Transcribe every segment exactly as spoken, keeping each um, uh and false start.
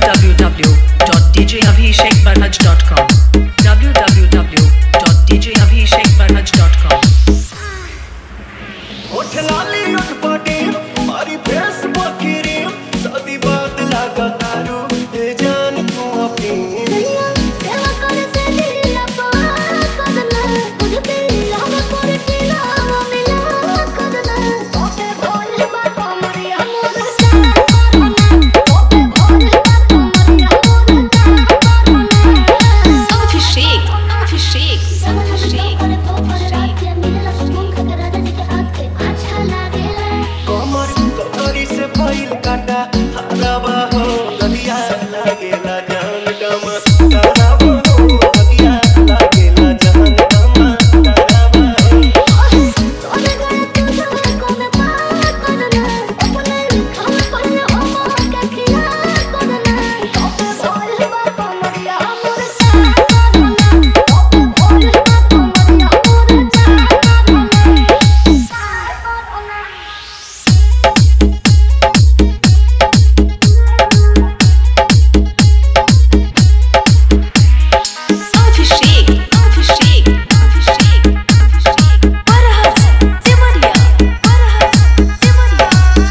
w w dot d j abhishek barhaj dot com w w w dot d j abhishek barhaj dot com उठ लाली उठ पाटी मारी face Bakhri शादी बात लगा तारू ए जान तू अपनी सेवा कर से दिल लपा करना मुझे दिल हम पर दिला मिला करना ओके बोल बाबा मरिया मोर करना ओके बोल बाबा मरिया मोर करना Abhishek Abhishek Abhishek करे तो फराक के मिलला सुकून खकर राजा जी के हाथ के अच्छा लागेला कमर कटोरी से फाइल काटा हरावा हो गलिया लागेला जान कम हरावा हो गलिया लागेला जान कम हरावा तोरे गए तू सब को मैं पार करना अपने खाना पड़ना ओ के खिला करना ओके बोल बाबा मरिया मोर करना ओके बोल बाबा मरिया मोर Abhishek Abhishek Abhishek Abhishek Barhaj Simaria Barhaj Simaria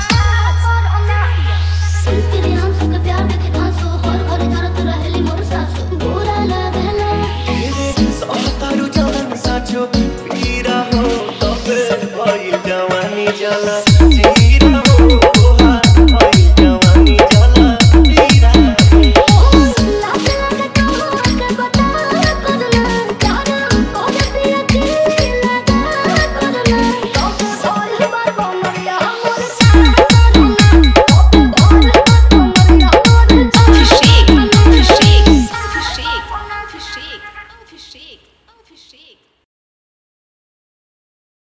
तेरे हम सुख प्यार देखे आंसू हर हर दर्द रहली मोर सासू बुरा लागला तेरे सातारू जान साचो पीरा हो तबे फाइल जवानी जाला जीरा हो ओहा फाइल जवानी जाला पीरा लाग लाग तो के बता करना प्यार कोने पिया की लगा करना ओके बोल बाबा मरिया मोर करना ओके बोल बाबा मरिया मोर Abhishek Abhishek Abhishek Abhishek Abhishek Abhishek